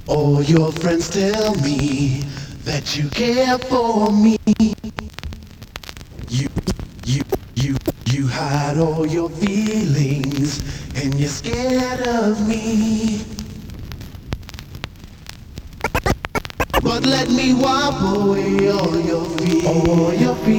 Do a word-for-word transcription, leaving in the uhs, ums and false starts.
All your friends tell me that you care for me. You, you, you, you hide all your feelings and you're scared of me. But let me wipe away all your fears, all your fears.